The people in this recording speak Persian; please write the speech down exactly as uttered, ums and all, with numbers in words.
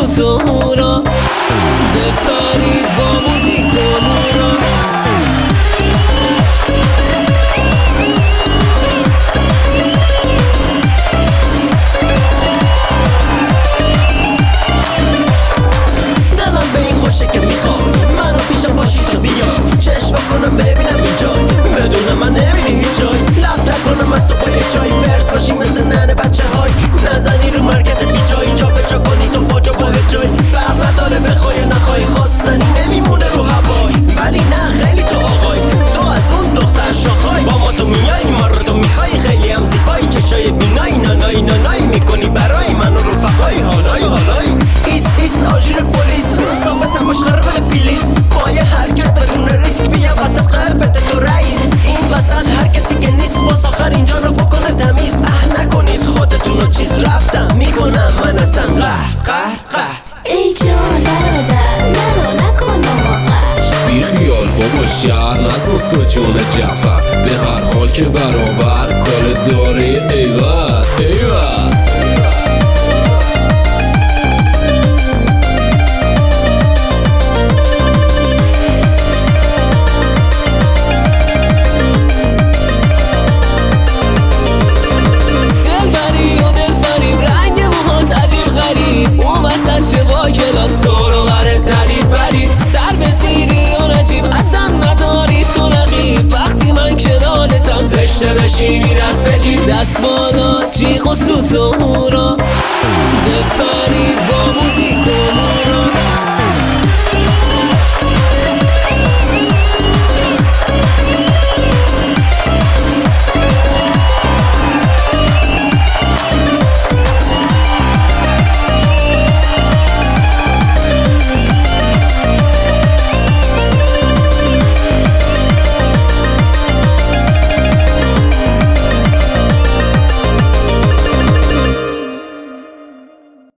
سوت و هورا بپرید با موزیک و نورا. دلم به این خوشه که میخوام منو پیشم باشی تو بیا چشم کنم ببینم اینجا بدون من نمیدی هیچ جای لب تکنم از تو با یه چای فرس باشی مثل ننه بچه های نزنی رو مرکز بی جایی جا به جا کنی تو پاجا با جای فرق نداره بخوای نخوای خواستنی نمیمونه رو هوای ولی نه خیلی تو آقای تو از اون دختر شاخای با ما تو میای ما رو تو میخوای خیلی هم زیبایی چشای بینایی نانایی نانایی میکنی برای من و رفقای حالای حالای ایس ایس آژیر پلیس ثابت نباش قرار بده پیلیس با یه حرکت بدون ریسک بیا وسط قرار بده تو رئیس این وسط هر کسی که نیست باز آخر اینجا رو بکنه تمیز اه نکنید خودتون رو چیز رفتم میکنم من اصلا قهر قهر قهر ای جان برادر نرو نکن بابا قهر بی خیال بابا شهر نساز تو جون جعفر به هر حال که برابر کار داره ایوه ایوه. چه با کلاس دورو برت ندید برید سر به زیری و نجیب اصلا نداری تو رقیب وقتی من کنارتم زشته بشینی دست به جیب دست بالا جیغ و سوت و هورا بپرید.